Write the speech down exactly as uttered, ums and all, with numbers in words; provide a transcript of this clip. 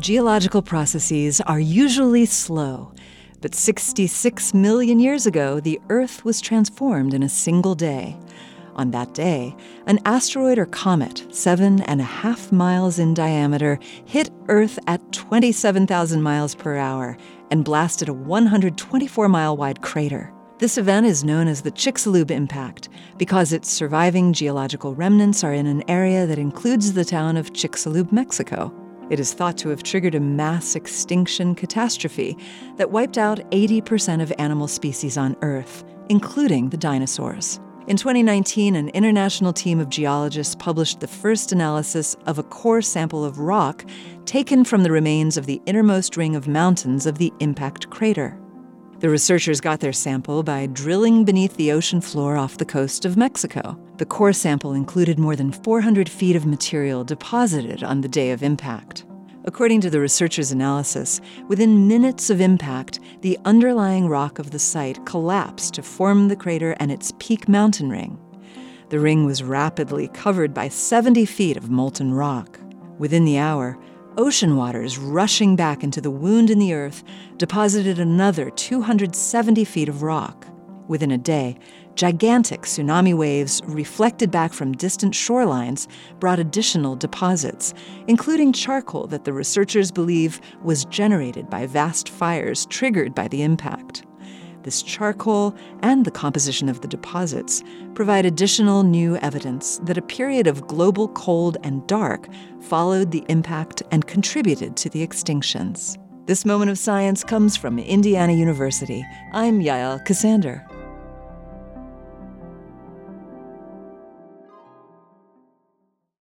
Geological processes are usually slow, but sixty-six million years ago, the Earth was transformed in a single day. On that day, an asteroid or comet, seven and a half miles in diameter, hit Earth at twenty-seven thousand miles per hour and blasted a one hundred twenty-four mile wide crater. This event is known as the Chicxulub impact because its surviving geological remnants are in an area that includes the town of Chicxulub, Mexico. It is thought to have triggered a mass extinction catastrophe that wiped out eighty percent of animal species on Earth, including the dinosaurs. In twenty nineteen, an international team of geologists published the first analysis of a core sample of rock taken from the remains of the innermost ring of mountains of the impact crater. The researchers got their sample by drilling beneath the ocean floor off the coast of Mexico. The core sample included more than four hundred feet of material deposited on the day of impact. According to the researchers' analysis, within minutes of impact, the underlying rock of the site collapsed to form the crater and its peak mountain ring. The ring was rapidly covered by seventy feet of molten rock. Within the hour, ocean waters rushing back into the wound in the earth deposited another two hundred seventy feet of rock. Within a day, gigantic tsunami waves reflected back from distant shorelines brought additional deposits, including charcoal that the researchers believe was generated by vast fires triggered by the impact. This charcoal and the composition of the deposits provide additional new evidence that a period of global cold and dark followed the impact and contributed to the extinctions. This moment of science comes from Indiana University. I'm Yael Ksander.